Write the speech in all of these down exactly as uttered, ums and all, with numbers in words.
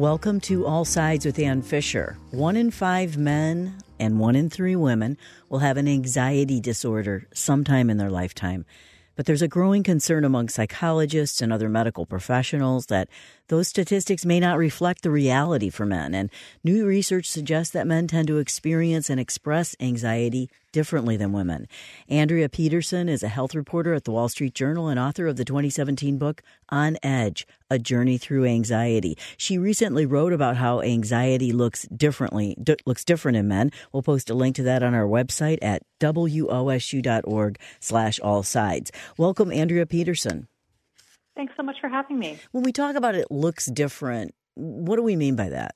Welcome to All Sides with Ann Fisher. One in five men and one in three women will have an anxiety disorder sometime in their lifetime. But there's a growing concern among psychologists and other medical professionals that those statistics may not reflect the reality for men. And new research suggests that men tend to experience and express anxiety differently than women. Andrea Peterson is a health reporter at the Wall Street Journal and author of the twenty seventeen book On Edge, A Journey Through Anxiety. She recently wrote about how anxiety looks differently, d- looks different in men. We'll post a link to that on our website at W O S U dot org slash all sides. Welcome, Andrea Peterson. Thanks so much for having me. When we talk about it looks different, what do we mean by that?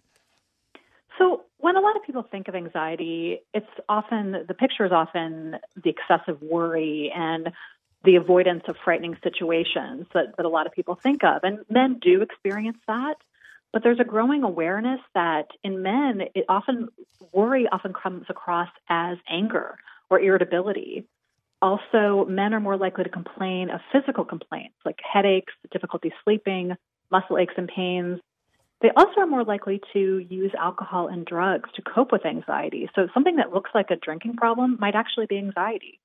So when a lot of people think of anxiety, it's often, the picture is often the excessive worry and the avoidance of frightening situations that, that a lot of people think of. And men do experience that, but there's a growing awareness that in men, it often, worry often comes across as anger or irritability. Also, men are more likely to complain of physical complaints like headaches, difficulty sleeping, muscle aches and pains. They also are more likely to use alcohol and drugs to cope with anxiety. So something that looks like a drinking problem might actually be anxiety.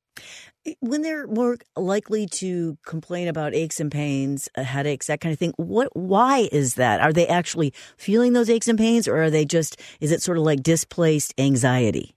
When they're more likely to complain about aches and pains, uh, headaches, that kind of thing, what? Why is that? Are they actually feeling those aches and pains, or are they just, is it sort of like displaced anxiety?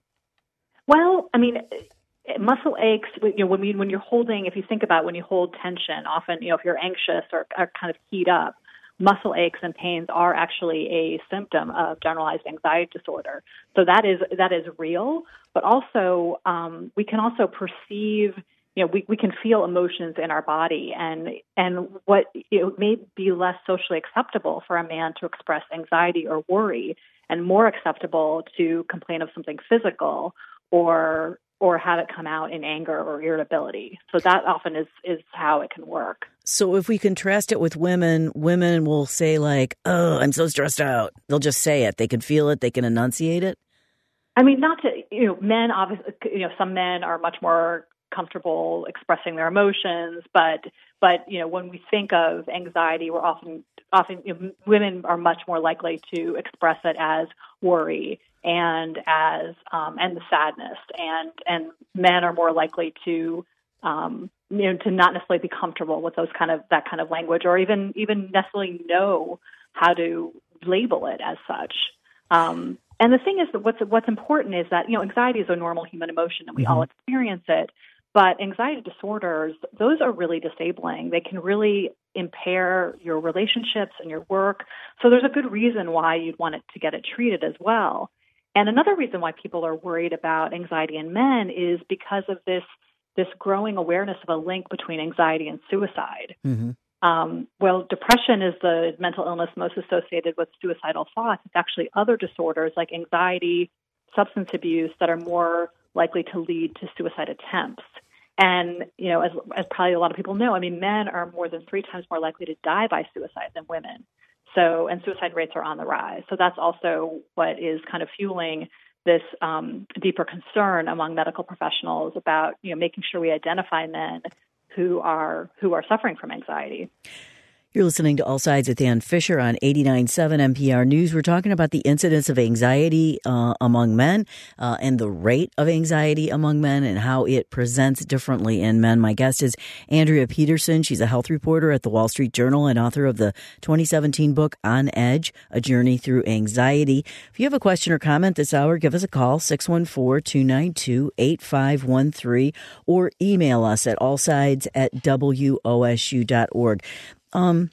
Well, I mean, muscle aches, you know, when, we, when you're holding, if you think about when you hold tension, often, you know, if you're anxious or, or kind of heat up, muscle aches and pains are actually a symptom of generalized anxiety disorder. So that is that is real, but also um, we can also perceive, you know, we, we can feel emotions in our body, and and what it may be less socially acceptable for a man to express anxiety or worry, and more acceptable to complain of something physical or or have it come out in anger or irritability. So that often is, is how it can work. So if we contrast it with women, women will say like, oh, I'm so stressed out. They'll just say it. They can feel it. They can enunciate it. I mean, not to, you know, men, obviously, you know, some men are much more comfortable expressing their emotions, but, but, you know, when we think of anxiety, we're often, often, you know, women are much more likely to express it as worry and as, um, and the sadness, and, and men are more likely to, um, you know, to not necessarily be comfortable with those kind of, that kind of language, or even, even necessarily know how to label it as such. Um, and the thing is that what's, what's important is that, you know, anxiety is a normal human emotion and we mm-hmm. all experience it. But anxiety disorders, those are really disabling. They can really impair your relationships and your work. So there's a good reason why you'd want it to get it treated as well. And another reason why people are worried about anxiety in men is because of this this growing awareness of a link between anxiety and suicide. Mm-hmm. Um, well, depression is the mental illness most associated with suicidal thoughts. It's actually other disorders like anxiety, substance abuse that are more likely to lead to suicide attempts. And, you know, as, as probably a lot of people know, I mean, men are more than three times more likely to die by suicide than women. So, and suicide rates are on the rise. So that's also what is kind of fueling this um, deeper concern among medical professionals about, you know, making sure we identify men who are who are suffering from anxiety. You're listening to All Sides with Ann Fisher on eighty-nine point seven N P R News. We're talking about the incidence of anxiety uh, among men uh, and the rate of anxiety among men and how it presents differently in men. My guest is Andrea Peterson. She's a health reporter at the Wall Street Journal and author of the twenty seventeen book On Edge, A Journey Through Anxiety. If you have a question or comment this hour, give us a call, six one four, two nine two, eight five one three, or email us at allsides at W O S U dot org. Um,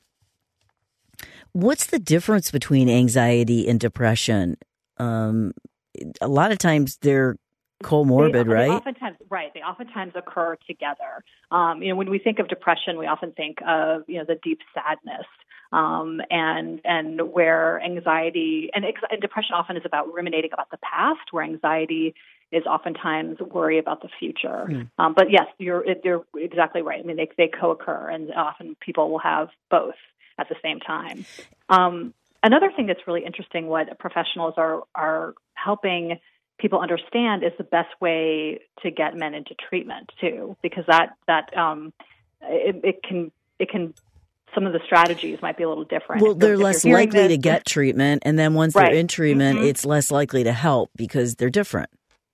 what's the difference between anxiety and depression? Um, a lot of times they're comorbid, they, right? They oftentimes, right. They oftentimes occur together. Um, you know, when we think of depression, we often think of, you know, the deep sadness. Um, and and where anxiety and, and depression often is about ruminating about the past, where anxiety is oftentimes worry about the future. Mm. Um, but yes, you're you're exactly right. I mean, they they co-occur, and often people will have both at the same time. Um, another thing that's really interesting, what professionals are are helping people understand, is the best way to get men into treatment too, because that that um, it, it can it can some of the strategies might be a little different. Well, they're, they're less likely this, to get treatment, and then once right. they're in treatment, mm-hmm. it's less likely to help because they're different.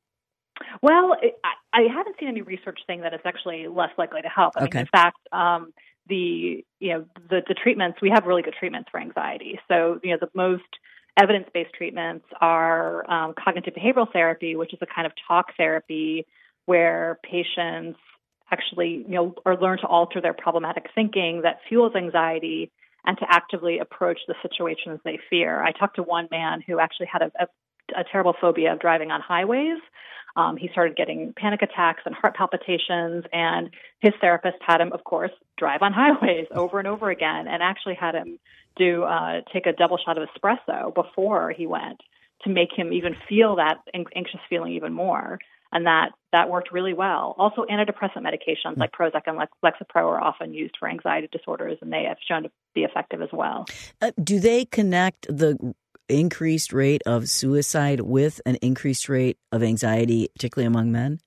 Well, I, I haven't seen any research saying that it's actually less likely to help. I okay. mean, in fact, um, the you know the, the treatments, we have really good treatments for anxiety. So you know the most evidence-based treatments are um, cognitive behavioral therapy, which is a kind of talk therapy where patients actually you know or learn to alter their problematic thinking that fuels anxiety and to actively approach the situations they fear. I talked to one man who actually had a, a, a terrible phobia of driving on highways. Um, he started getting panic attacks and heart palpitations, and his therapist had him, of course, drive on highways over and over again, and actually had him do uh, take a double shot of espresso before he went to make him even feel that anxious feeling even more. And that, that worked really well. Also, antidepressant medications mm-hmm. like Prozac and Lexapro are often used for anxiety disorders, and they have shown to be effective as well. Uh, do they connect the increased rate of suicide with an increased rate of anxiety, particularly among men?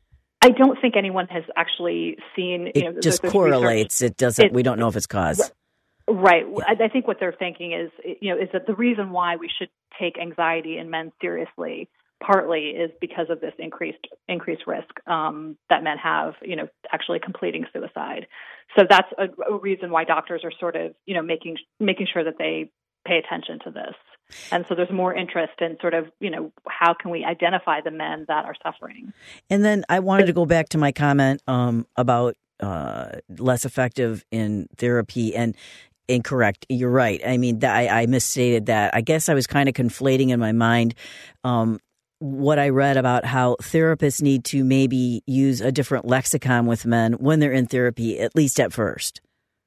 I don't think anyone has actually seen. It you know, just correlates. Research. It doesn't. It, we don't know if it's cause. Right. Yeah. I think what they're thinking is, you know, is that the reason why we should take anxiety in men seriously partly is because of this increased increased risk um, that men have, you know, actually completing suicide. So that's a, a reason why doctors are sort of, you know, making making sure that they pay attention to this. And so there's more interest in sort of, you know, how can we identify the men that are suffering? And then I wanted to go back to my comment um, about uh, less effective in therapy and incorrect. You're right. I mean, I, I misstated that. I guess I was kind of conflating in my mind um, what I read about how therapists need to maybe use a different lexicon with men when they're in therapy, at least at first.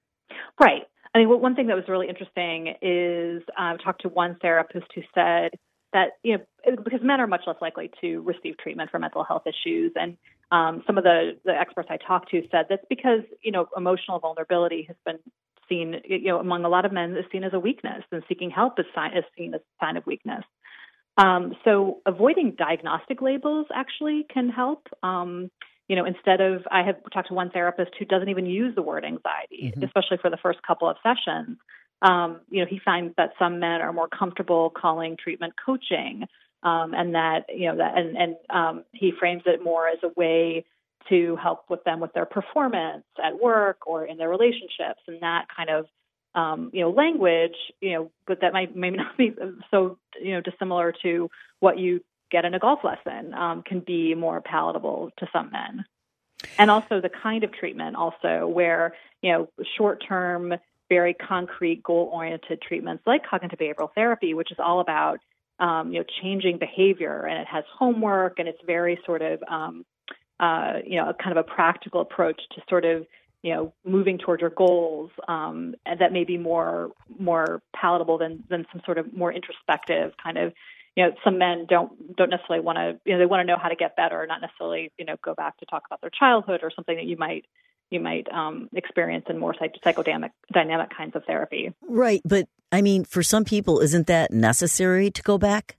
Right. I mean, one thing that was really interesting is I um, talked to one therapist who said that, you know, because men are much less likely to receive treatment for mental health issues. And um, some of the, the experts I talked to said that's because, you know, emotional vulnerability has been seen, you know, among a lot of men is seen as a weakness, and seeking help is, sign, is seen as a sign of weakness. Um, so avoiding diagnostic labels actually can help. Um, You know, instead of, I have talked to one therapist who doesn't even use the word anxiety, mm-hmm. especially for the first couple of sessions. Um, you know, he finds that some men are more comfortable calling treatment coaching, um, and that, you know, that, and, and um, he frames it more as a way to help with them with their performance at work or in their relationships, and that kind of, um, you know, language, you know, but that might maybe not be so, you know, dissimilar to what you get in a golf lesson, um, can be more palatable to some men. And also the kind of treatment also where, you know, short-term, very concrete, goal-oriented treatments like cognitive behavioral therapy, which is all about, um, you know, changing behavior, and it has homework, and it's very sort of, um, uh, you know, a kind of a practical approach to sort of, you know, moving toward your goals, um, and that may be more, more palatable than, than some sort of more introspective kind of, you know, some men don't don't necessarily want to, you know, they want to know how to get better, not necessarily, you know, go back to talk about their childhood or something that you might you might um, experience in more psych- psychodynamic dynamic kinds of therapy. Right, but I mean, for some people, isn't that necessary to go back?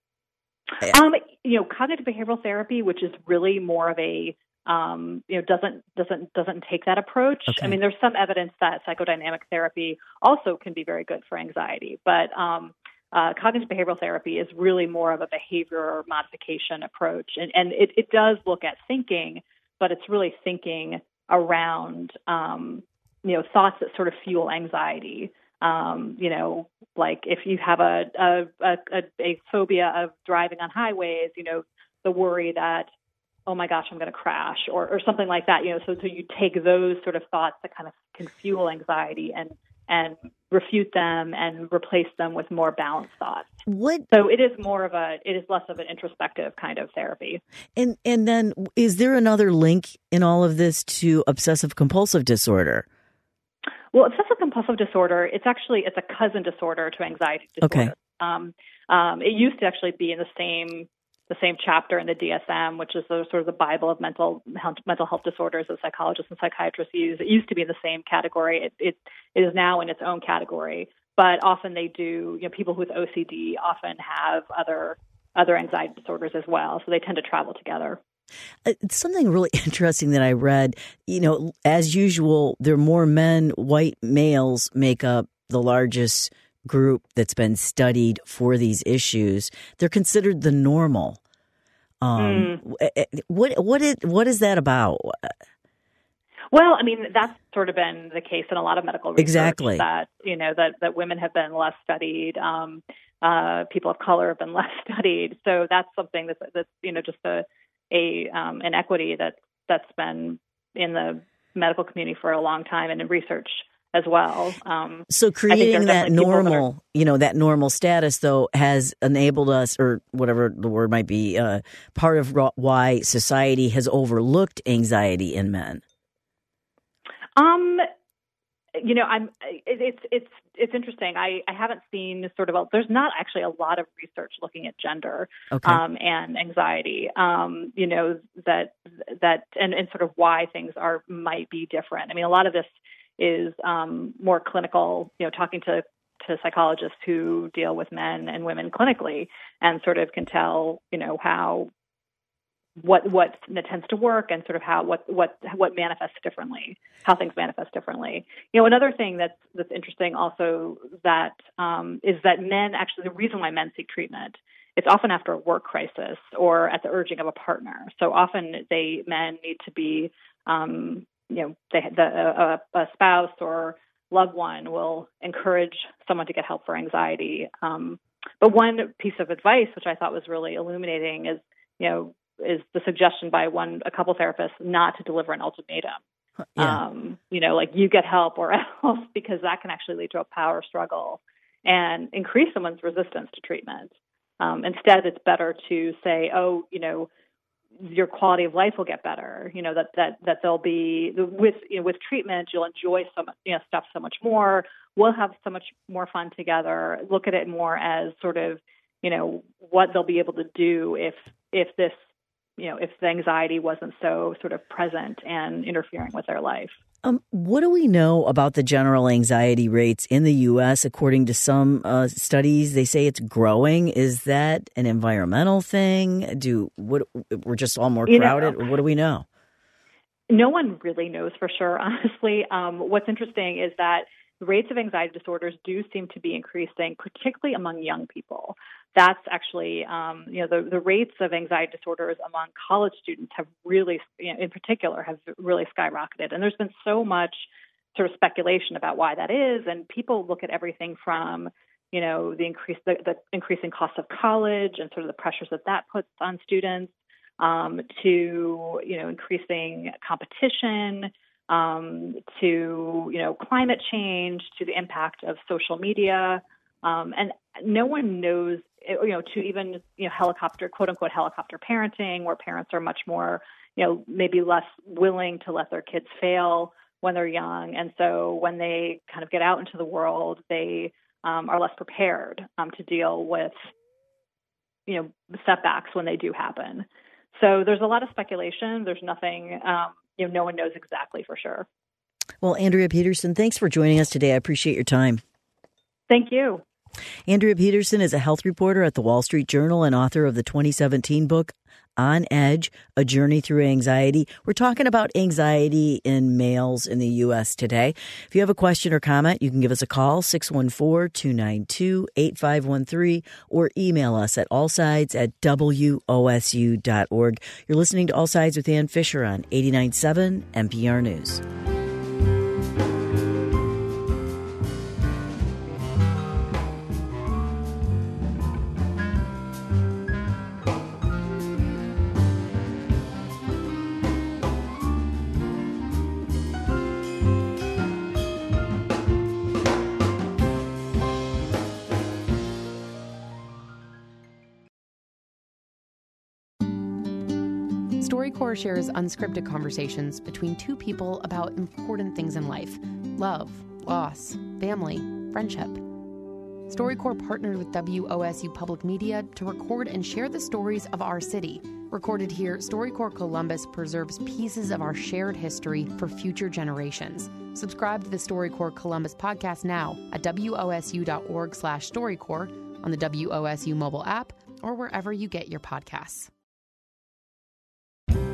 Um, you know, cognitive behavioral therapy, which is really more of a um, you know, doesn't doesn't doesn't take that approach. Okay. I mean, there's some evidence that psychodynamic therapy also can be very good for anxiety, but um, Uh, cognitive behavioral therapy is really more of a behavior modification approach. And, and it, it does look at thinking, but it's really thinking around, um, you know, thoughts that sort of fuel anxiety. Um, you know, like if you have a, a, a, a phobia of driving on highways, you know, the worry that, oh my gosh, I'm going to crash or, or something like that, you know, so, so you take those sort of thoughts that kind of can fuel anxiety and, and refute them and replace them with more balanced thoughts. What? So it is more of a, it is less of an introspective kind of therapy. And and then is there another link in all of this to obsessive compulsive disorder? Well, obsessive compulsive disorder, it's actually, it's a cousin disorder to anxiety disorder. Okay. Um, um, it used to actually be in the same the same chapter in the D S M, which is the, sort of the Bible of mental health, mental health disorders that psychologists and psychiatrists use. It used to be in the same category. It, it, it is now in its own category. But often they do, you know, people with O C D often have other other anxiety disorders as well. So they tend to travel together. It's something really interesting that I read. You know, as usual, there are more men, white males make up the largest group that's been studied for these issues. They're considered the normal. Um, mm. What what is what is that about? Well, I mean, that's sort of been the case in a lot of medical research. Exactly. That you know that that women have been less studied. Um, uh, people of color have been less studied. So that's something that's that's you know just a a um, an equity that that's been in the medical community for a long time and in research as well. Um, so creating that normal, that are, you know, that normal status, though, has enabled us, or whatever the word might be, uh, part of why society has overlooked anxiety in men. Um, you know, I'm. It, it's it's it's interesting. I, I haven't seen sort of. A, there's not actually a lot of research looking at gender okay. um, and anxiety. Um, you know that that and, and sort of why things are might be different. I mean, a lot of this is um, more clinical, you know, talking to, to psychologists who deal with men and women clinically and sort of can tell, you know, how, what, what tends to work and sort of how, what, what, what manifests differently, how things manifest differently. You know, another thing that's, that's interesting also that um, is that men actually, the reason why men seek treatment, it's often after a work crisis or at the urging of a partner. So often they, men need to be, um, you know, they, the, a, a spouse or loved one will encourage someone to get help for anxiety. Um, but one piece of advice, which I thought was really illuminating, is, you know, is the suggestion by one, a couple therapists not to deliver an ultimatum. Yeah. Um, you know, like you get help or else, because that can actually lead to a power struggle and increase someone's resistance to treatment. Um, instead, it's better to say, oh, you know, your quality of life will get better, you know, that, that, that there'll be with, you know, with treatment, you'll enjoy so much, you know, stuff so much more. We'll have so much more fun together. Look at it more as sort of, you know, what they'll be able to do if, if this, you know, if the anxiety wasn't so sort of present and interfering with their life. Um, what do we know about the general anxiety rates in the U S? According to some uh, studies, they say it's growing. Is that an environmental thing? Do what? We're just all more crowded. You know, what do we know? No one really knows for sure, honestly. Um, what's interesting is that the rates of anxiety disorders do seem to be increasing, particularly among young people. That's actually, um, you know, the, the rates of anxiety disorders among college students have really, you know, in particular, have really skyrocketed. And there's been so much sort of speculation about why that is. And people look at everything from, you know, the increase, the, the increasing cost of college and sort of the pressures that that puts on students, um, to, you know, increasing competition, um, to, you know, climate change, to the impact of social media. Um, and no one knows, you know, to even, you know, helicopter, quote unquote, helicopter parenting, where parents are much more, you know, maybe less willing to let their kids fail when they're young. And so when they kind of get out into the world, they um, are less prepared um, to deal with, you know, setbacks when they do happen. So there's a lot of speculation. There's nothing, um, you know, no one knows exactly for sure. Well, Andrea Peterson, thanks for joining us today. I appreciate your time. Thank you. Andrea Peterson is a health reporter at the Wall Street Journal and author of the twenty seventeen book, On Edge, A Journey Through Anxiety. We're talking about anxiety in males in the U S today. If you have a question or comment, you can give us a call, six one four, two nine two, eight five one three, or email us at allsides at W O S U dot org. You're listening to All Sides with Ann Fisher on eighty-nine point seven N P R News. StoryCorps shares unscripted conversations between two people about important things in life: love, loss, family, friendship. StoryCorps partnered with W O S U Public Media to record and share the stories of our city. Recorded here, StoryCorps Columbus preserves pieces of our shared history for future generations. Subscribe to the StoryCorps Columbus podcast now at W O S U dot org slash StoryCorps, on the W O S U mobile app, or wherever you get your podcasts.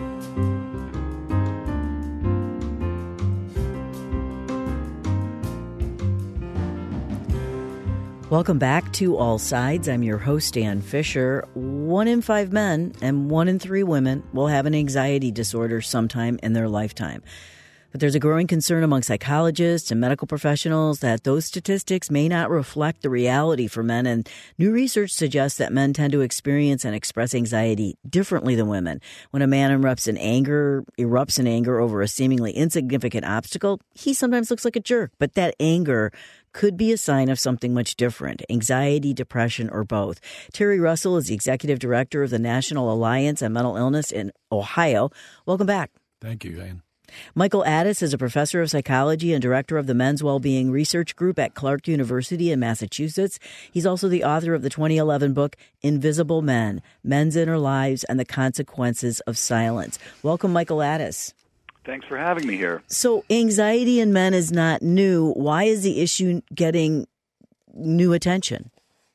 Welcome back to All Sides. I'm your host, Ann Fisher. One in five men and one in three women will have an anxiety disorder sometime in their lifetime. But there's a growing concern among psychologists and medical professionals that those statistics may not reflect the reality for men, and new research suggests that men tend to experience and express anxiety differently than women. When a man erupts in anger, erupts in anger over a seemingly insignificant obstacle, he sometimes looks like a jerk. But that anger could be a sign of something much different, anxiety, depression, or both. Terry Russell is the executive director of the National Alliance on Mental Illness in Ohio. Welcome back. Thank you, Ann. Michael Addis is a professor of psychology and director of the Men's Wellbeing Research Group at Clark University in Massachusetts. He's also the author of the twenty eleven book, Invisible Men, Men's Inner Lives and the Consequences of Silence. Welcome, Michael Addis. Thanks for having me here. So anxiety in men is not new. Why is the issue getting new attention?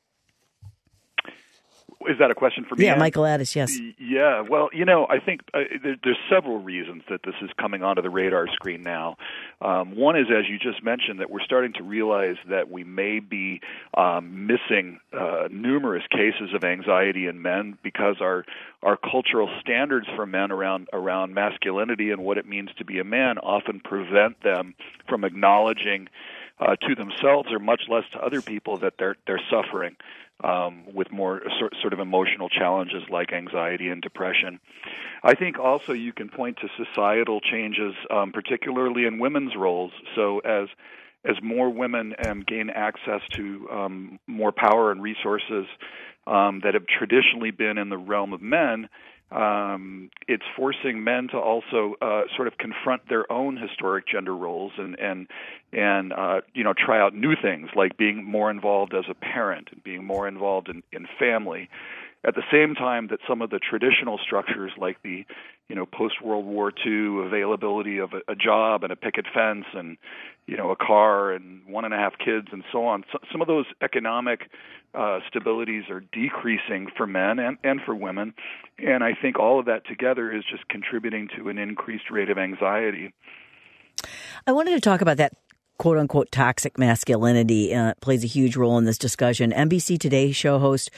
Is that a question for me? Yeah, Michael Addis, yes. Yeah, well, you know, I think uh, there, there's several reasons that this is coming onto the radar screen now. Um, one is, as you just mentioned, that we're starting to realize that we may be um, missing uh, numerous cases of anxiety in men because our our cultural standards for men around around masculinity and what it means to be a man often prevent them from acknowledging uh, to themselves or much less to other people that they're they're suffering um, with more sort, sort of emotional challenges like anxiety and depression. I think also you can point to societal changes, um, particularly in women's roles. So as as more women um, gain access to um, more power and resources um, that have traditionally been in the realm of men, um, it's forcing men to also uh, sort of confront their own historic gender roles and and and uh, you know try out new things like being more involved as a parent and being more involved in, in family. At the same time that some of the traditional structures like the, you know, post-World War Two availability of a, a job and a picket fence and, you know, a car and one and a half kids and so on, so, some of those economic uh, stabilities are decreasing for men and, and for women. And I think all of that together is just contributing to an increased rate of anxiety. I wanted to talk about that quote-unquote toxic masculinity. Uh, plays a huge role in this discussion. N B C Today show host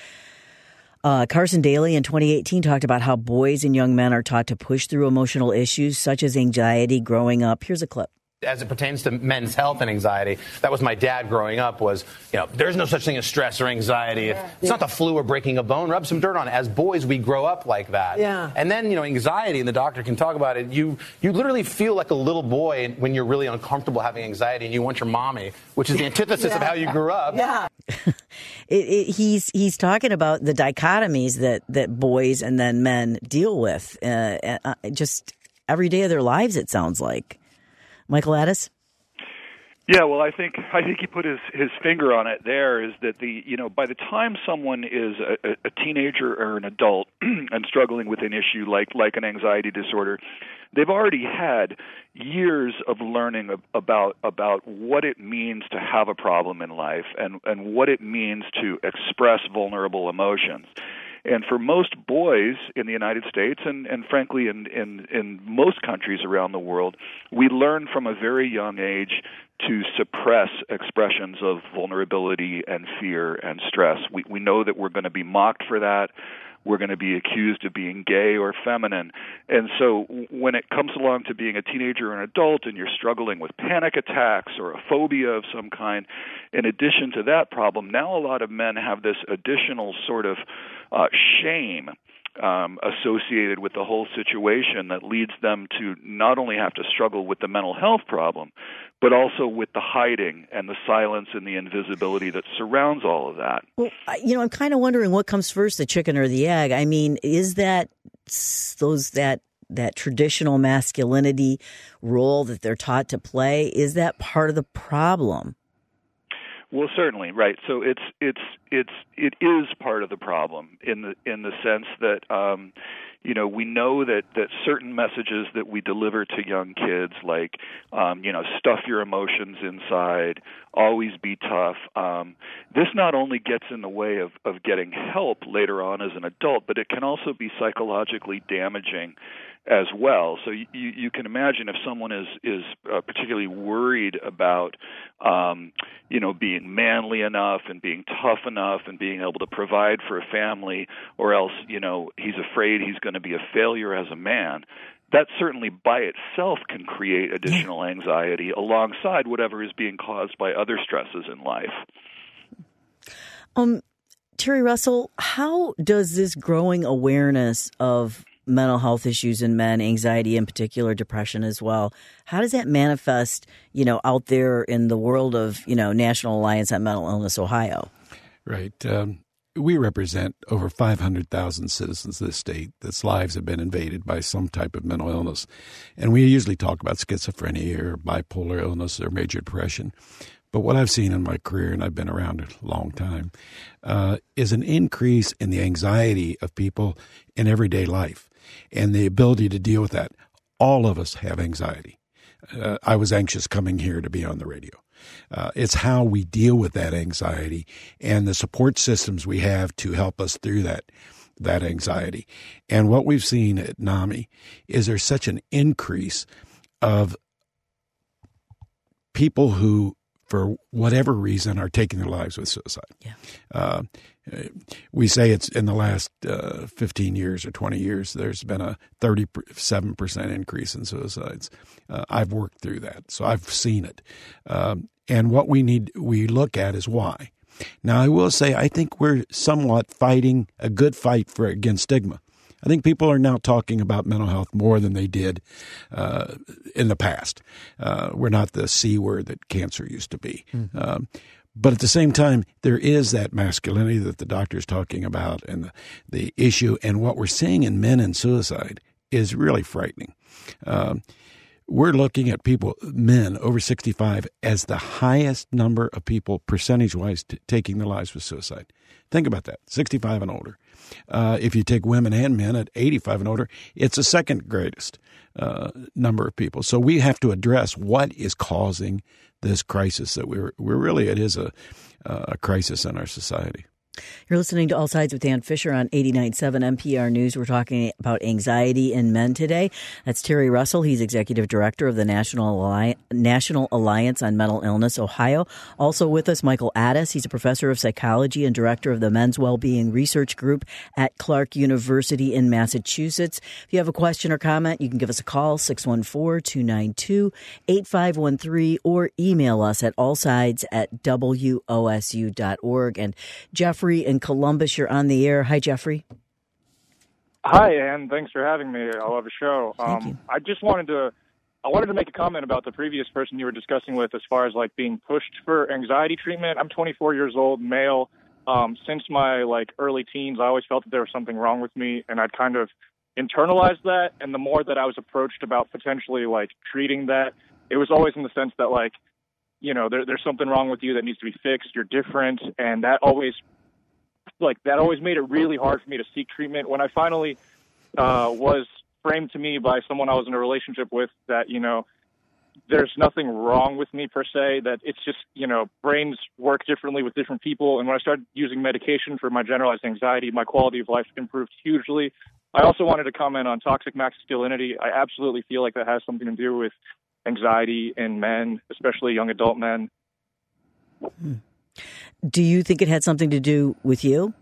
Uh, Carson Daly in twenty eighteen talked about how boys and young men are taught to push through emotional issues such as anxiety growing up. Here's a clip. As it pertains to men's health and anxiety, that was my dad growing up was, you know, there's no such thing as stress or anxiety. Yeah. It's yeah. not the flu or breaking a bone. Rub some dirt on it. As boys, we grow up like that. Yeah. And then, you know, anxiety, and the doctor can talk about it, you you literally feel like a little boy when you're really uncomfortable having anxiety and you want your mommy, which is the antithesis yeah. of how you grew up. Yeah. it, it, he's he's talking about the dichotomies that, that boys and then men deal with uh, uh, just every day of their lives, it sounds like. Michael Addis? Yeah, well, I think I think he put his, his finger on it there, is that the you know by the time someone is a, a teenager or an adult and struggling with an issue like like an anxiety disorder, they've already had years of learning about about what it means to have a problem in life and, and what it means to express vulnerable emotions. And for most boys in the United States and, and frankly in, in, in most countries around the world, we learn from a very young age to suppress expressions of vulnerability and fear and stress. We, we know that we're going to be mocked for that. We're going to be accused of being gay or feminine. And so when it comes along to being a teenager or an adult and you're struggling with panic attacks or a phobia of some kind, in addition to that problem, now a lot of men have this additional sort of uh, shame um, associated with the whole situation that leads them to not only have to struggle with the mental health problem, but also with the hiding and the silence and the invisibility that surrounds all of that. Well, you know, I'm kind of wondering what comes first, the chicken or the egg. I mean, is that those that that traditional masculinity role that they're taught to play, is that part of the problem? Well, certainly, right. So it's it's it's it is part of the problem in the in the sense that um, you know we know that, that certain messages that we deliver to young kids, like um, you know stuff your emotions inside, always be tough. Um, this not only gets in the way of, of getting help later on as an adult, but it can also be psychologically damaging as well. So you, you can imagine if someone is is uh, particularly worried about, um, you know, being manly enough and being tough enough and being able to provide for a family, or else, you know, he's afraid he's going to be a failure as a man. That certainly by itself can create additional anxiety alongside whatever is being caused by other stresses in life. Um, Terry Russell, how does this growing awareness of mental health issues in men, anxiety in particular, depression as well, how does that manifest, you know, out there in the world of, you know, National Alliance on Mental Illness Ohio? Right. Um, we represent over five hundred thousand citizens of this state that's lives have been invaded by some type of mental illness. And we usually talk about schizophrenia or bipolar illness or major depression. But what I've seen in my career, and I've been around a long time, uh, is an increase in the anxiety of people in everyday life and the ability to deal with that. All of us have anxiety. Uh, I was anxious coming here to be on the radio. Uh, it's how we deal with that anxiety and the support systems we have to help us through that that anxiety. And what we've seen at NAMI is there's such an increase of people who, for whatever reason, are taking their lives with suicide. Yeah. Uh, we say it's in the last uh, fifteen years or twenty years, there's been a thirty-seven percent increase in suicides. Uh, I've worked through that, so I've seen it. Um, and what we need, we look at is why. Now, I will say, I think we're somewhat fighting a good fight for against stigma. I think people are now talking about mental health more than they did uh, in the past. Uh, we're not the C word that cancer used to be. Mm-hmm. Um, but at the same time, there is that masculinity that the doctor's talking about and the, the issue. And what we're seeing in men and suicide is really frightening. Um, we're looking at people, men over sixty-five, as the highest number of people percentage-wise t- taking their lives with suicide. Think about that, sixty-five and older. Uh, if you take women and men at eighty-five and older, it's the second greatest uh, number of people. So we have to address what is causing this crisis that we're, we're really, it is a, a crisis in our society. You're listening to All Sides with Dan Fisher on eighty-nine point seven N P R News. We're talking about anxiety in men today. That's Terry Russell. He's Executive Director of the National Alliance, National Alliance on Mental Illness Ohio. Also with us, Michael Addis. He's a professor of psychology and director of the Men's Wellbeing Research Group at Clark University in Massachusetts. If you have a question or comment, you can give us a call, six one four, two nine two, eight five one three, or email us at allsides at W O S U dot org. And Jeffrey in Columbus, you're on the air. Hi, Jeffrey. Hi, Ann. Thanks for having me. I love the show. Thank um, you. I just wanted to, I wanted to make a comment about the previous person you were discussing with, as far as like being pushed for anxiety treatment. I'm twenty-four years old, male. Um, since my like early teens, I always felt that there was something wrong with me, and I'd kind of internalized that. And the more that I was approached about potentially like treating that, it was always in the sense that like, you know, there, there's something wrong with you that needs to be fixed. You're different, and that always. Like that always made it really hard for me to seek treatment. When I finally uh, was framed to me by someone I was in a relationship with that, you know, there's nothing wrong with me per se, that it's just, you know, brains work differently with different people. And when I started using medication for my generalized anxiety, my quality of life improved hugely. I also wanted to comment on toxic masculinity. I absolutely feel like that has something to do with anxiety in men, especially young adult men. Hmm. Do you think it had something to do with you?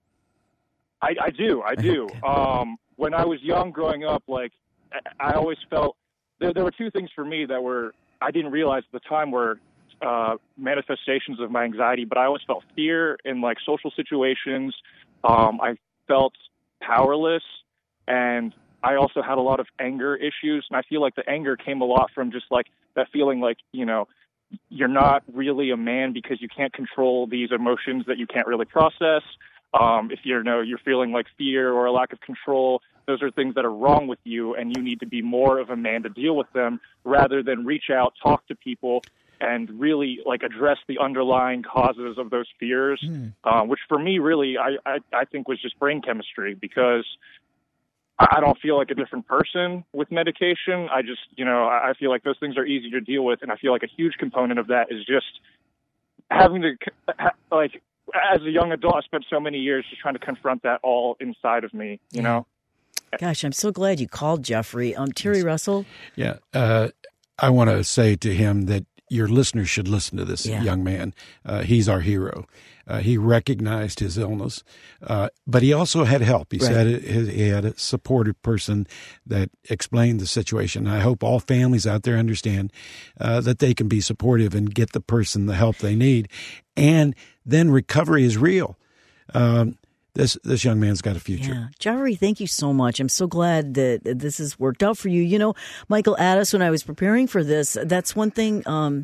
I, I do. I do. Okay. Um, when I was young growing up, like, I, I always felt there, there were two things for me that were, I didn't realize at the time were uh, manifestations of my anxiety, but I always felt fear in like social situations. Um, I felt powerless, and I also had a lot of anger issues. And I feel like the anger came a lot from just like that feeling like, you know, you're not really a man because you can't control these emotions that you can't really process. Um, if you're, you know, you're feeling like fear or a lack of control, those are things that are wrong with you, and you need to be more of a man to deal with them rather than reach out, talk to people, and really like address the underlying causes of those fears, mm. uh, which for me really I, I, I think was just brain chemistry, because I don't feel like a different person with medication. I just, you know, I feel like those things are easy to deal with. And I feel like a huge component of that is just having to, like, as a young adult, I spent so many years just trying to confront that all inside of me, you know? Gosh, I'm so glad you called, Jeffrey. Um, Terry Russell? Yeah. Uh, I want to say to him that your listeners should listen to this yeah. young man. Uh, he's our hero. Uh, he recognized his illness, uh, but he also had help. He right. said it, he had a supportive person that explained the situation. I hope all families out there understand uh, that they can be supportive and get the person the help they need. And then recovery is real. Um, This this young man's got a future. Yeah. Jeffrey, thank you so much. I'm so glad that this has worked out for you. You know, Michael Addis, when I was preparing for this, that's one thing, um,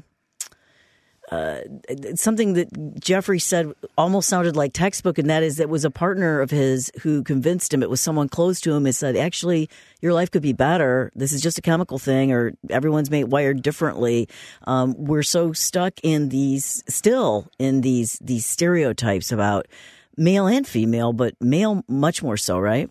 uh, something that Jeffrey said almost sounded like textbook, and that is that it was a partner of his who convinced him. It was someone close to him and said, actually, your life could be better. This is just a chemical thing, or everyone's made wired differently. Um, we're so stuck in these, still in these these stereotypes about male and female, but male much more so, right?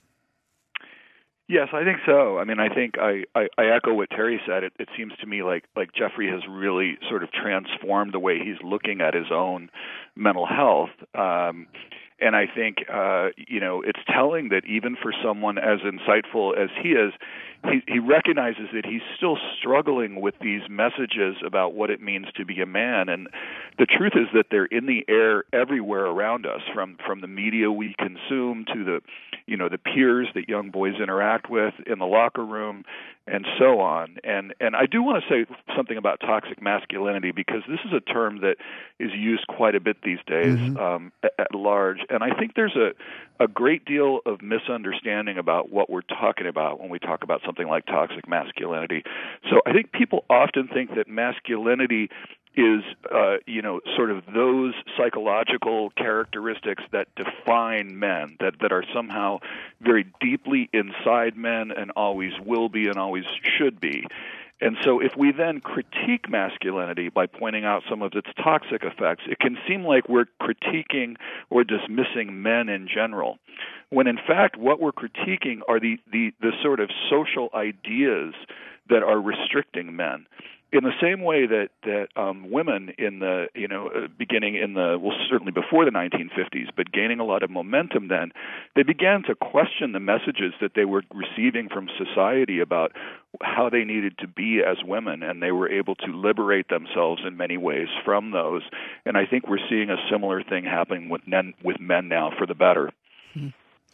Yes, I think so. I mean, I think I, I, I echo what Terry said. It, it seems to me like, like Jeffrey has really sort of transformed the way he's looking at his own mental health. Um, and I think, uh, you know, it's telling that even for someone as insightful as he is, he, he recognizes that he's still struggling with these messages about what it means to be a man. And the truth is that they're in the air everywhere around us, from, from the media we consume to the, you know, the peers that young boys interact with in the locker room and so on. And, and I do want to say something about toxic masculinity, because this is a term that is used quite a bit these days mm-hmm. um, at, at large. And I think there's a, a great deal of misunderstanding about what we're talking about when we talk about something like toxic masculinity. So I think people often think that masculinity is, uh, you know, sort of those psychological characteristics that define men, that, that are somehow very deeply inside men and always will be and always should be. And so if we then critique masculinity by pointing out some of its toxic effects, it can seem like we're critiquing or dismissing men in general, when in fact what we're critiquing are the, the, the sort of social ideas that are restricting men. In the same way that that um, women in the you know uh, beginning in the well certainly before the nineteen fifties, but gaining a lot of momentum then, they began to question the messages that they were receiving from society about how they needed to be as women, and they were able to liberate themselves in many ways from those. And I think we're seeing a similar thing happening with men with men now, for the better. Mm-hmm.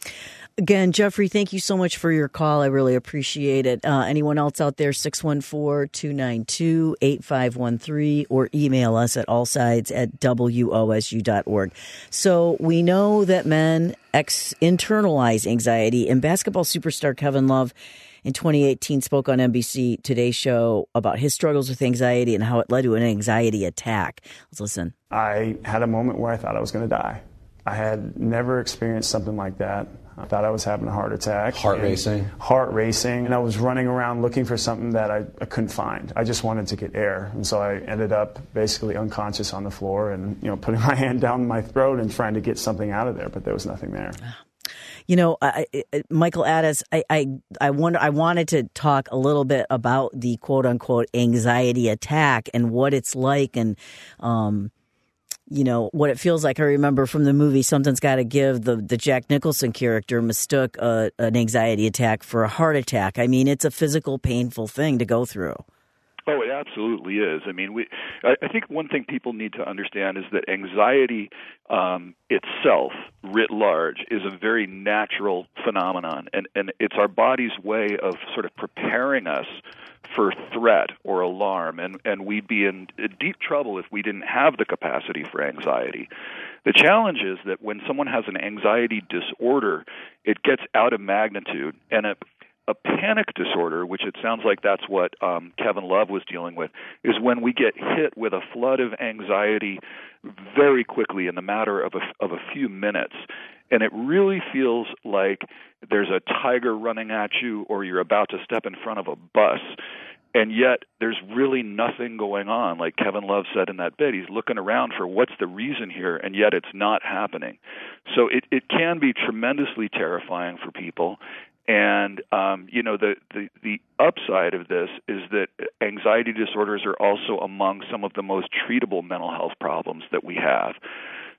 Again, Jeffrey, thank you so much for your call. I really appreciate it. Uh, anyone else out there, six one four, two nine two, eight five one three, or email us at allsides at W O S U dot org. So we know that men ex- internalize anxiety, and basketball superstar Kevin Love in twenty eighteen spoke on N B C Today's show about his struggles with anxiety and how it led to an anxiety attack. Let's listen. I had a moment where I thought I was going to die. I had never experienced something like that. I thought I was having a heart attack. Heart racing? Heart racing. And I was running around looking for something that I, I couldn't find. I just wanted to get air. And so I ended up basically unconscious on the floor and, you know, putting my hand down my throat and trying to get something out of there, but there was nothing there. You know, I, I, Michael Addis, I, I, I wonder, I wanted to talk a little bit about the quote unquote anxiety attack and what it's like, and, um, you know, what it feels like. I remember from the movie Something's Gotta Give, the, the Jack Nicholson character mistook a, an anxiety attack for a heart attack. I mean, it's a physical, painful thing to go through. Oh, it absolutely is. I mean, we. I, I think one thing people need to understand is that anxiety um, itself, writ large, is a very natural phenomenon, and, and it's our body's way of sort of preparing us for threat or alarm, and, and we'd be in deep trouble if we didn't have the capacity for anxiety. The challenge is that when someone has an anxiety disorder, it gets out of magnitude, and a, a panic disorder, which it sounds like that's what um, Kevin Love was dealing with, is when we get hit with a flood of anxiety very quickly in the matter of a, of a few minutes. And it really feels like there's a tiger running at you, or you're about to step in front of a bus, and yet there's really nothing going on. Like Kevin Love said in that bit, he's looking around for what's the reason here, and yet it's not happening. So it, it can be tremendously terrifying for people. And, um, you know, the, the, the upside of this is that anxiety disorders are also among some of the most treatable mental health problems that we have.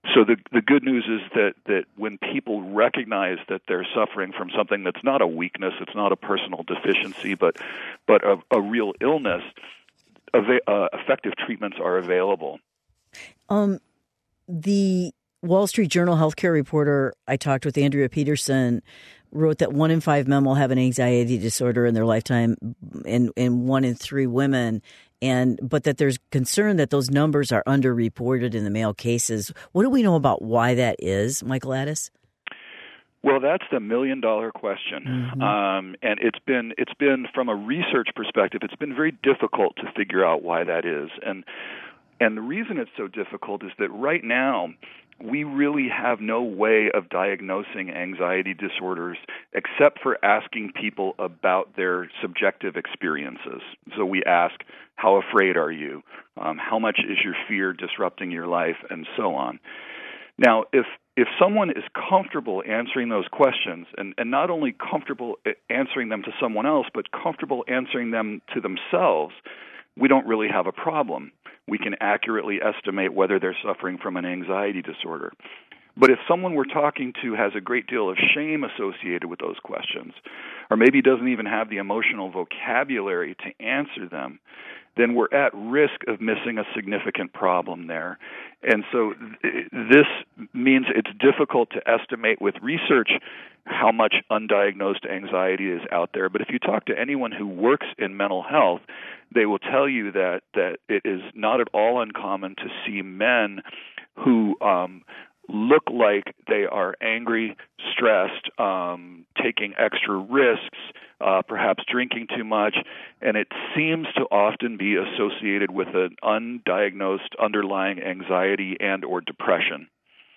so the the good news is that, that when people recognize that they're suffering from something that's not a weakness, it's not a personal deficiency, but but a, a real illness, ava- uh, effective treatments are available. Um, the Wall Street Journal healthcare reporter I talked with, Andrea Peterson, wrote that one in five men will have an anxiety disorder in their lifetime, and, and one in three women. And but that there's concern that those numbers are underreported in the male cases. What do we know about why that is, Michael Addis? Well, that's the million dollar question, mm-hmm. um, and it's been it's been from a research perspective, it's been very difficult to figure out why that is, and and the reason it's so difficult is that right now we really have no way of diagnosing anxiety disorders except for asking people about their subjective experiences. So we ask, how afraid are you? Um, how much is your fear disrupting your life? And so on. Now, if if someone is comfortable answering those questions, and, and not only comfortable answering them to someone else, but comfortable answering them to themselves, we don't really have a problem. We can accurately estimate whether they're suffering from an anxiety disorder. But if someone we're talking to has a great deal of shame associated with those questions, or maybe doesn't even have the emotional vocabulary to answer them, then we're at risk of missing a significant problem there. And so th- this means it's difficult to estimate with research how much undiagnosed anxiety is out there. But if you talk to anyone who works in mental health, they will tell you that, that it is not at all uncommon to see men who um, look like they are angry, stressed, um, taking extra risks, uh, perhaps drinking too much, and it seems to often be associated with an undiagnosed underlying anxiety and or depression.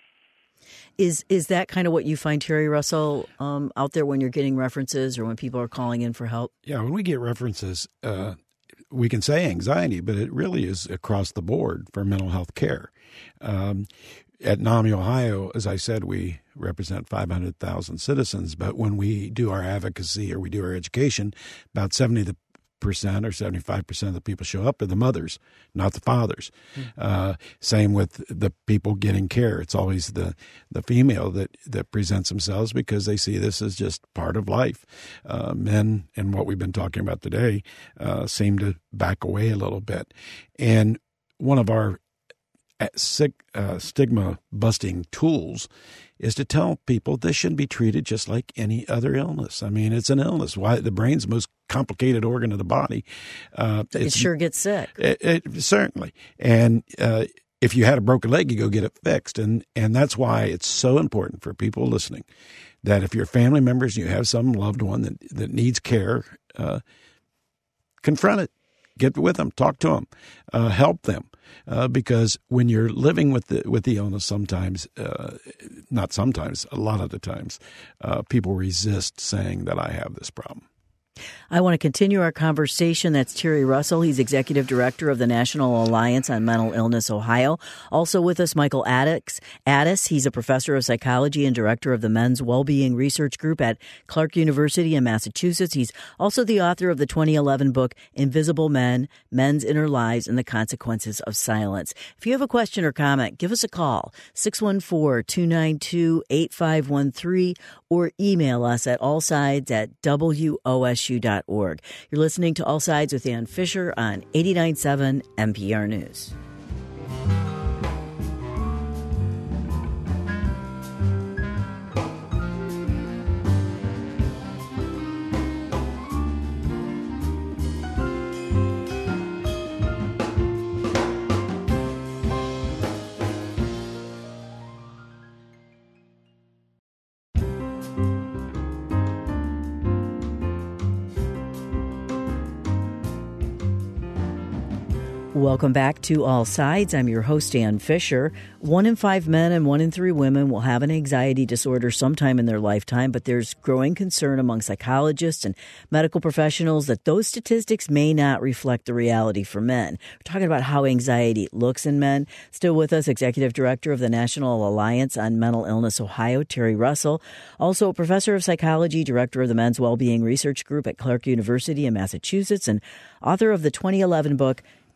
Is is that kind of what you find, Terry Russell, um, out there when you're getting references or when people are calling in for help? Yeah, when we get references, uh, we can say anxiety, but it really is across the board for mental health care. Um, at NAMI Ohio, as I said, we represent five hundred thousand citizens, but when we do our advocacy or we do our education, about seventy percent or seventy-five percent of the people show up are the mothers, not the fathers. Mm-hmm. Uh, same with the people getting care. It's always the, the female that, that presents themselves because they see this as just part of life. Uh, men, and what we've been talking about today, uh, seem to back away a little bit. And one of our uh, stigma-busting tools is to tell people this shouldn't be treated just like any other illness. I mean, it's an illness. Why the brain's the most complicated organ of the body. Uh, it sure gets sick. It, it, certainly. And uh, if you had a broken leg, you go get it fixed. And, and that's why it's so important for people listening that if you're family members and you have some loved one that, that needs care, uh, confront it. Get with them, talk to them, uh, help them, uh, because when you're living with the with the illness, sometimes, uh, not sometimes, a lot of the times, uh, people resist saying that I have this problem. I want to continue our conversation. That's Terry Russell. He's Executive Director of the National Alliance on Mental Illness Ohio. Also with us, Michael Addis. Addis. He's a professor of psychology and director of the Men's Wellbeing Research Group at Clark University in Massachusetts. He's also the author of the twenty eleven book, Invisible Men, Men's Inner Lives and the Consequences of Silence. If you have a question or comment, give us a call, six one four, two nine two, eight five one three, or email us at allsides at W O S U dot org. You're listening to All Sides with Ann Fisher on eighty-nine point seven N P R News. Welcome back to All Sides. I'm your host, Ann Fisher. One in five men and one in three women will have an anxiety disorder sometime in their lifetime, but there's growing concern among psychologists and medical professionals that those statistics may not reflect the reality for men. We're talking about how anxiety looks in men. Still with us, Executive Director of the National Alliance on Mental Illness Ohio, Terry Russell. Also a professor of psychology, director of the Men's Wellbeing Research Group at Clark University in Massachusetts, and author of the twenty eleven book,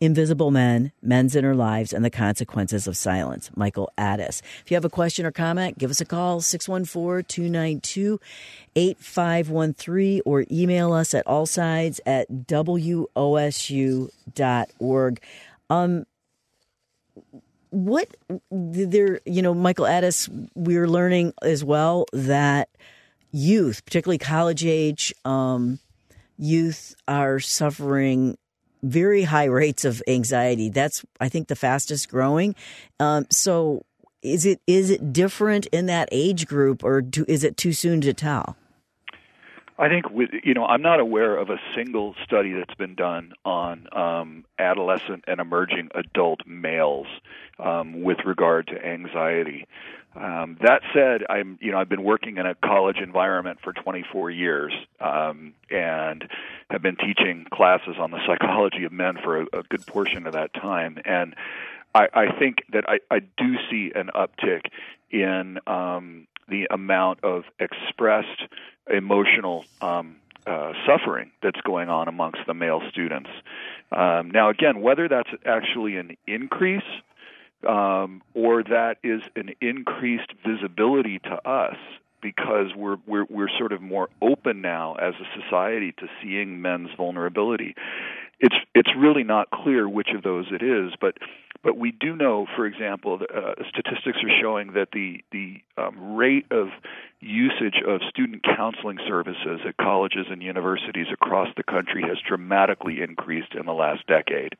Invisible Men, Men's Inner Lives, and the Consequences of Silence, Michael Addis. If you have a question or comment, give us a call, six one four, two nine two, eight five one three, or email us at allsides at W O S U dot org. Um, what there, you know, Michael Addis, we're learning as well that youth, particularly college age um, youth, are suffering very high rates of anxiety. That's, I think, the fastest growing. Um, so is it is it different in that age group, or do, is it too soon to tell? I think, with, you know, I'm not aware of a single study that's been done on um, adolescent and emerging adult males um, with regard to anxiety. Um, that said, I'm, you know, I've been working in a college environment for twenty-four years um, and have been teaching classes on the psychology of men for a, a good portion of that time. And I, I think that I, I do see an uptick in um, the amount of expressed emotional um, uh, suffering that's going on amongst the male students. Um, now, again, whether that's actually an increase Um, or that is an increased visibility to us because we're we're we're sort of more open now as a society to seeing men's vulnerability. It's it's really not clear which of those it is, but but we do know, for example, uh, statistics are showing that the the um, rate of usage of student counseling services at colleges and universities across the country has dramatically increased in the last decade.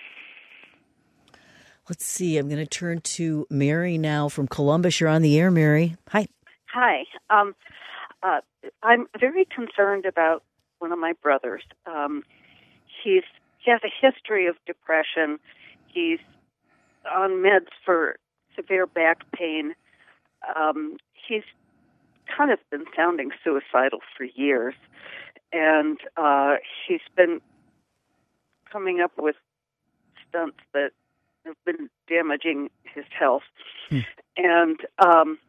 Let's see. I'm going to turn to Mary now from Columbus. You're on the air, Mary. Hi. Hi. Um, uh, I'm very concerned about one of my brothers. Um, he's he has a history of depression. He's on meds for severe back pain. Um, he's kind of been sounding suicidal for years, and uh, he's been coming up with stunts that have been damaging his health. Hmm. And um,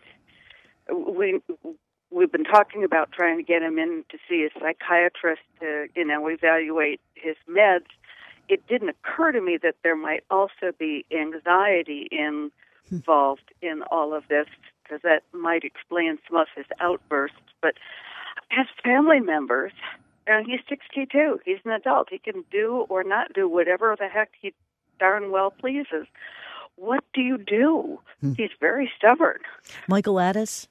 we, we've been talking about trying to get him in to see a psychiatrist to, you know, evaluate his meds. It didn't occur to me that there might also be anxiety involved in all of this, because that might explain some of his outbursts. But as family members, and he's sixty-two, he's an adult, he can do or not do whatever the heck he darn well pleases. What do you do? Hmm. He's very stubborn. Michael Addis?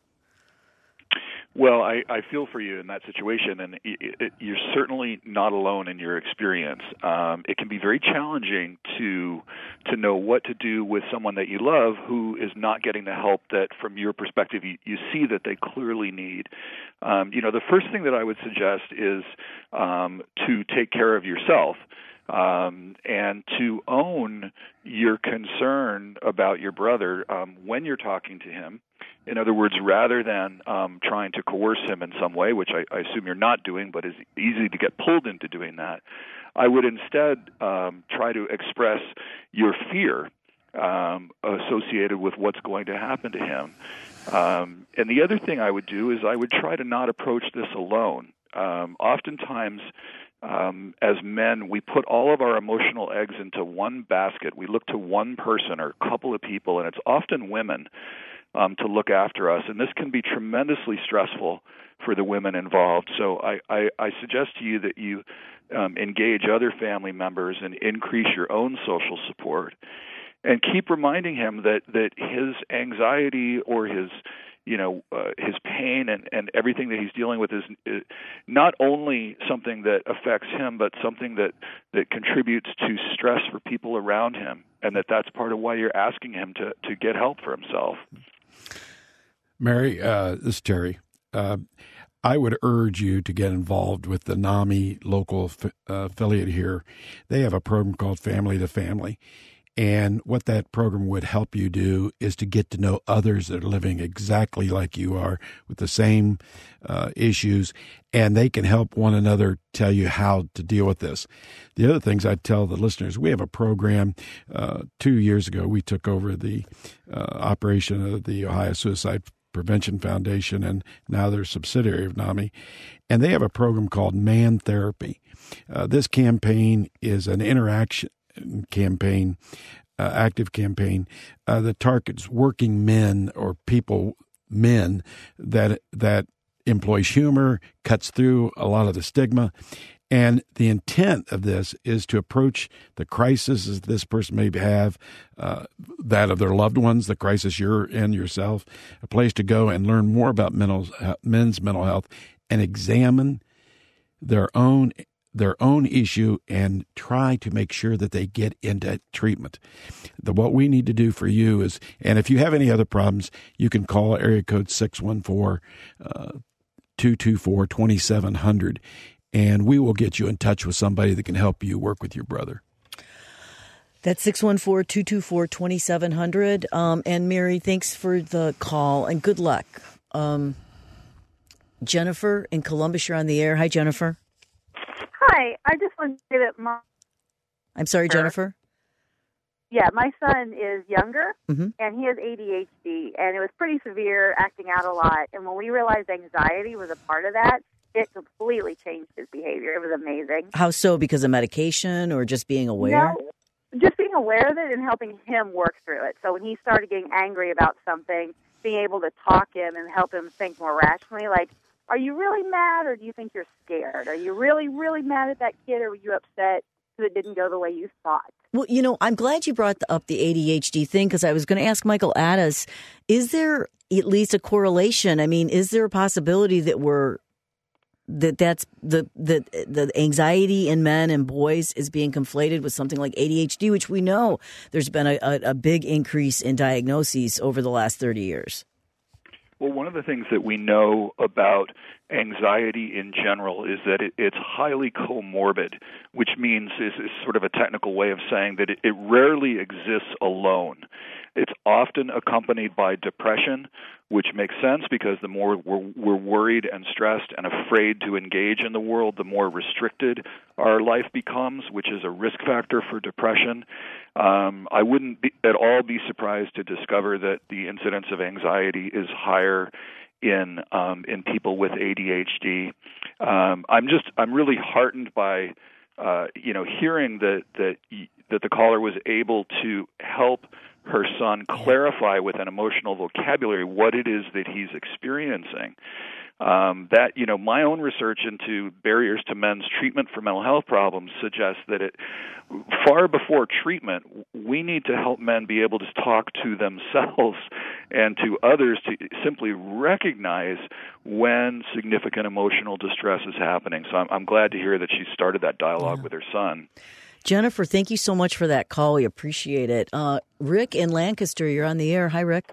Well, I, I feel for you in that situation, and it, it, you're certainly not alone in your experience. Um, it can be very challenging to to know what to do with someone that you love who is not getting the help that, from your perspective, you, you see that they clearly need. Um, you know, the first thing that I would suggest is um, to take care of yourself. Um, and to own your concern about your brother um, when you're talking to him. In other words, rather than um, trying to coerce him in some way, which I, I assume you're not doing, but is easy to get pulled into doing that, I would instead um, try to express your fear um, associated with what's going to happen to him. Um, and the other thing I would do is I would try to not approach this alone. Um, oftentimes, Um, as men, we put all of our emotional eggs into one basket. We look to one person or a couple of people, and it's often women um, to look after us. And this can be tremendously stressful for the women involved. So I, I, I suggest to you that you um, engage other family members and increase your own social support. And keep reminding him that, that his anxiety or his you know, uh, his pain and, and everything that he's dealing with is, is not only something that affects him, but something that, that contributes to stress for people around him, and that that's part of why you're asking him to, to get help for himself. Mary, uh, this is Terry. Uh, I would urge you to get involved with the NAMI local f- uh, affiliate here. They have a program called Family to Family. And what that program would help you do is to get to know others that are living exactly like you are with the same uh, issues, and they can help one another tell you how to deal with this. The other things I'd tell the listeners, we have a program. Uh, two years ago, we took over the uh, operation of the Ohio Suicide Prevention Foundation, and now they're a subsidiary of NAMI, and they have a program called Man Therapy. Uh, this campaign is an interaction campaign, uh, active campaign, uh, that targets working men or people, men that that employs humor, cuts through a lot of the stigma. And the intent of this is to approach the crisis that this person may have, uh, that of their loved ones, the crisis you're in yourself, a place to go and learn more about mental, men's mental health and examine their own their own issue and try to make sure that they get into treatment. The, what we need to do for you is, and if you have any other problems, you can call area code six one four, two two four, two seven zero zero, and we will get you in touch with somebody that can help you work with your brother. That's six one four, two two four, two seven zero zero. Um, and Mary, thanks for the call and good luck. Um, Jennifer in Columbus, you're on the air. Hi, Jennifer. Hi, I just want to say that my... I'm sorry, Jennifer? Yeah, my son is younger, mm-hmm. and he has A D H D, and it was pretty severe, acting out a lot. And when we realized anxiety was a part of that, it completely changed his behavior. It was amazing. How so? Because of medication or just being aware? No, just being aware of it and helping him work through it. So when he started getting angry about something, being able to talk him and help him think more rationally, like, are you really mad or do you think you're scared? Are you really, really mad at that kid or were you upset because it didn't go the way you thought? Well, you know, I'm glad you brought up the A D H D thing because I was going to ask Michael Addis, is there at least a correlation? I mean, is there a possibility that we're that that's the, the the anxiety in men and boys is being conflated with something like A D H D, which we know there's been a, a, a big increase in diagnoses over the last thirty years? Well, one of the things that we know about anxiety in general is that it, it's highly comorbid, which means is, is sort of a technical way of saying that it, it rarely exists alone. It's often accompanied by depression, which makes sense because the more we're, we're worried and stressed and afraid to engage in the world, the more restricted our life becomes, which is a risk factor for depression. Um, I wouldn't be, at all be surprised to discover that the incidence of anxiety is higher in um, in people with A D H D. Um, I'm just I'm really heartened by uh, you know hearing that that that the caller was able to help her son clarify with an emotional vocabulary what it is that he's experiencing. Um, that, you know, my own research into barriers to men's treatment for mental health problems suggests that it, far before treatment, we need to help men be able to talk to themselves and to others to simply recognize when significant emotional distress is happening. So I'm, I'm glad to hear that she started that dialogue yeah. with her son. Jennifer, thank you so much for that call. We appreciate it. Uh, Rick in Lancaster, you're on the air. Hi, Rick.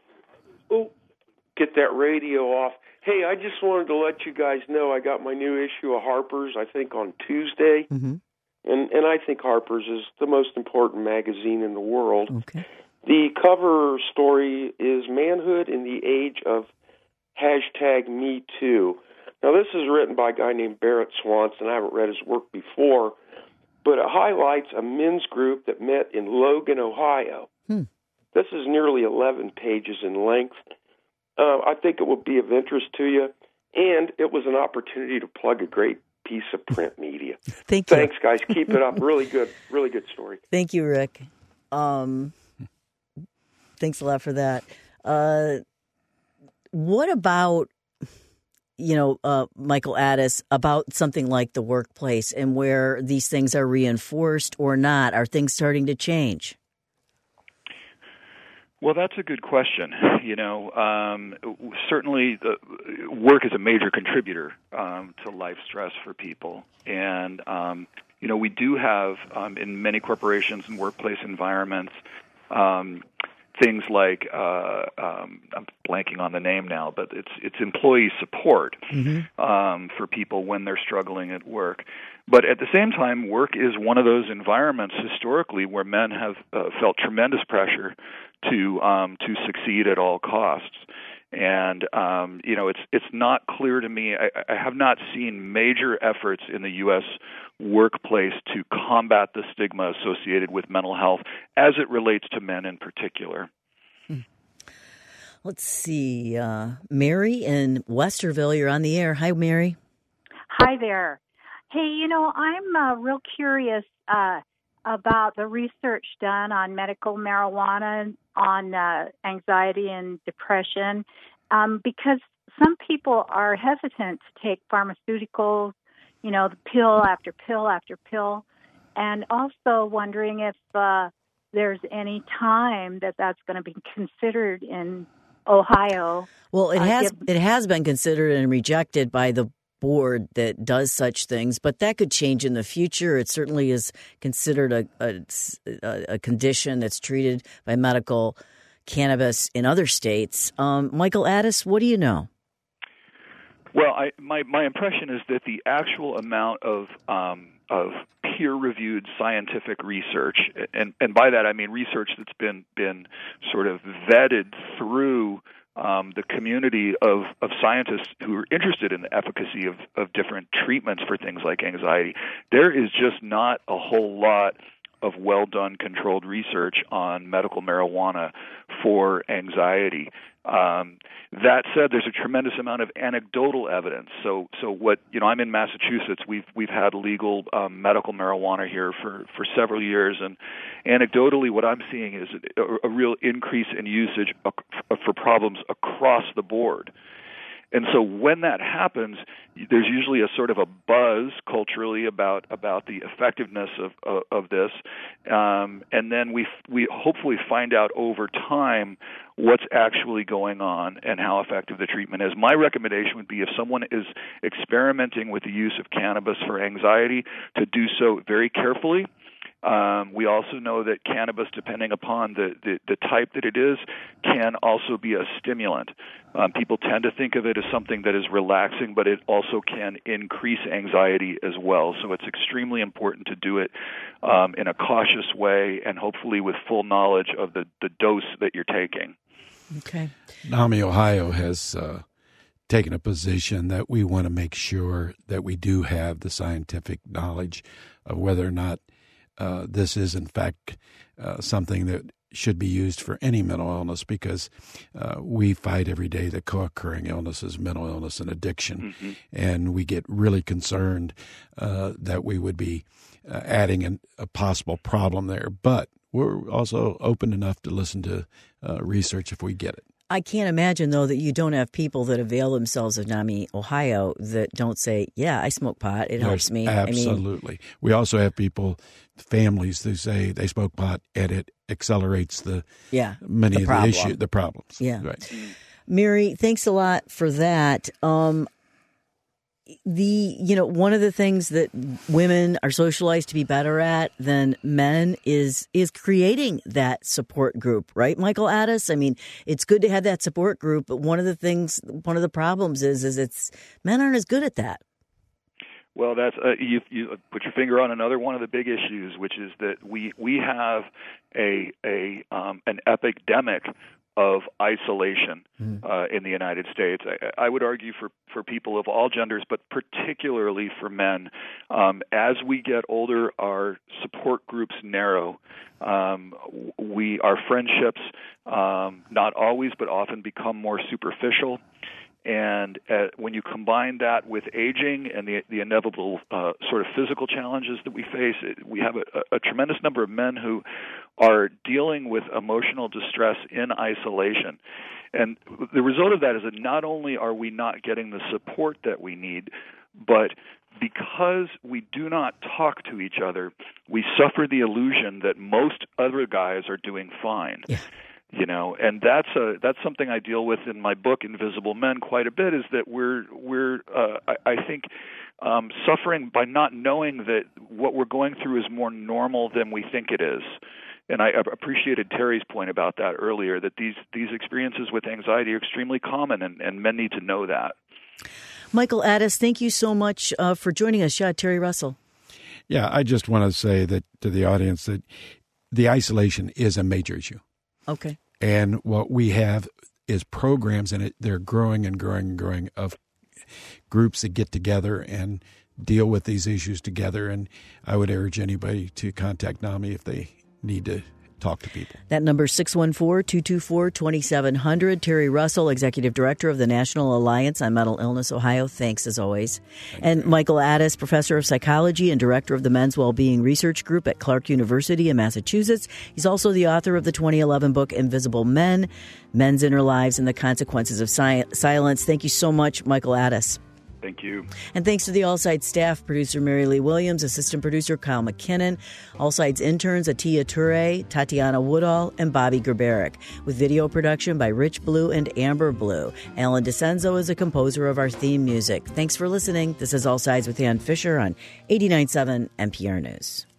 Oh, get that radio off. Hey, I just wanted to let you guys know I got my new issue of Harper's, I think, on Tuesday. Mm-hmm. And and I think Harper's is the most important magazine in the world. Okay. The cover story is Manhood in the Age of hashtag Me Too. Now, this is written by a guy named Barrett Swanson. I haven't read his work before, but it highlights a men's group that met in Logan, Ohio. Hmm. This is nearly eleven pages in length. Uh, I think it will be of interest to you, and it was an opportunity to plug a great piece of print media. Thank you. Thanks, guys. Keep it up. Really good, really good story. Thank you, Rick. Um, thanks a lot for that. Uh, what about, you know, uh, Michael Addis, about something like the workplace and where these things are reinforced or not? Are things starting to change? Well, that's a good question. You know, um, certainly the work is a major contributor um, to life stress for people. And, um, you know, we do have um, in many corporations and workplace environments um, things like, uh, um, I'm blanking on the name now, but it's it's employee support mm-hmm. um, for people when they're struggling at work. But at the same time, work is one of those environments historically where men have uh, felt tremendous pressure to um, to succeed at all costs. And, um, you know, it's it's not clear to me. I, I have not seen major efforts in the U S workplace to combat the stigma associated with mental health as it relates to men in particular. Hmm. Let's see. Uh, Mary in Westerville, you're on the air. Hi, Mary. Hi there. Hey, you know, I'm uh, real curious. Uh, about the research done on medical marijuana on uh, anxiety and depression, um, because some people are hesitant to take pharmaceuticals, you know, the pill after pill after pill, and also wondering if uh, there's any time that that's going to be considered in Ohio. Well, it uh, has give- it has been considered and rejected by the board that does such things, but that could change in the future. It certainly is considered a, a, a condition that's treated by medical cannabis in other states. Um, Michael Addis, what do you know? Well, I, my my impression is that the actual amount of um, of peer-reviewed scientific research, and and by that I mean research that's been been sort of vetted through Um, the community of, of scientists who are interested in the efficacy of, of different treatments for things like anxiety, there is just not a whole lot of well-done controlled research on medical marijuana for anxiety. Um, that said, there's a tremendous amount of anecdotal evidence. So, so what you know, I'm in Massachusetts. We've we've had legal um, medical marijuana here for, for several years, and anecdotally, what I'm seeing is a, a real increase in usage for problems across the board. And so when that happens, there's usually a sort of a buzz culturally about about the effectiveness of of, of this, um, and then we we hopefully find out over time what's actually going on and how effective the treatment is. My recommendation would be if someone is experimenting with the use of cannabis for anxiety, to do so very carefully. Um, we also know that cannabis, depending upon the, the, the type that it is, can also be a stimulant. Um, people tend to think of it as something that is relaxing, but it also can increase anxiety as well. So it's extremely important to do it um, in a cautious way and hopefully with full knowledge of the, the dose that you're taking. Okay. NAMI Ohio has uh, taken a position that we want to make sure that we do have the scientific knowledge of whether or not Uh, this is, in fact, uh, something that should be used for any mental illness, because uh, we fight every day the co-occurring illnesses, mental illness and addiction, mm-hmm. and we get really concerned uh, that we would be uh, adding an, a possible problem there. But we're also open enough to listen to uh, research if we get it. I can't imagine, though, that you don't have people that avail themselves of NAMI Ohio that don't say, yeah, I smoke pot. It Yes, helps me. Absolutely. I mean, we also have people, families, who say they smoke pot and it accelerates the yeah, many the of problem. the issue, the problems. Yeah. Right. Mary, thanks a lot for that. Um, the you know one of the things that women are socialized to be better at than men is is creating that support group, right, Michael Addis? I mean, it's good to have that support group, but one of the things, one of the problems is is it's men aren't as good at that. Well, that's uh, you, you put your finger on another one of the big issues, which is that we we have a a um, an epidemic of isolation uh, in the United States. I, I would argue for, for people of all genders, but particularly for men. Um, as we get older, our support groups narrow. Um, we our friendships, um, not always, but often become more superficial. And uh, when you combine that with aging and the, the inevitable uh, sort of physical challenges that we face, it, we have a, a tremendous number of men who are dealing with emotional distress in isolation. And the result of that is that not only are we not getting the support that we need, but because we do not talk to each other, we suffer the illusion that most other guys are doing fine. Yeah. You know, and that's a that's something I deal with in my book, Invisible Men, quite a bit. Is that we're we're uh, I, I think um, suffering by not knowing that what we're going through is more normal than we think it is. And I appreciated Terry's point about that earlier. That these these experiences with anxiety are extremely common, and, and men need to know that. Michael Addis, thank you so much uh, for joining us. Yeah, Terry Russell. Yeah, I just want to say that to the audience that the isolation is a major issue. Okay. And what we have is programs, and it, they're growing and growing and growing, of groups that get together and deal with these issues together. And I would urge anybody to contact NAMI if they need to talk to people. That number is six one four, two two four, two seven zero zero. Terry Russell, Executive Director of the National Alliance on Mental Illness Ohio. Thanks, as always. Thank and you. Michael Addis, Professor of Psychology and Director of the Men's Wellbeing Research Group at Clark University in Massachusetts. He's also the author of the twenty eleven book, Invisible Men, Men's Inner Lives and the Consequences of Sci- Silence. Thank you so much, Michael Addis. Thank you. And thanks to the All Sides staff, producer Mary Lee Williams, assistant producer Kyle McKinnon, All Sides interns Atia Ture, Tatiana Woodall, and Bobby Gerberick, with video production by Rich Blue and Amber Blue. Alan DeCenzo is a composer of our theme music. Thanks for listening. This is All Sides with Ann Fisher on eighty-nine point seven N P R News.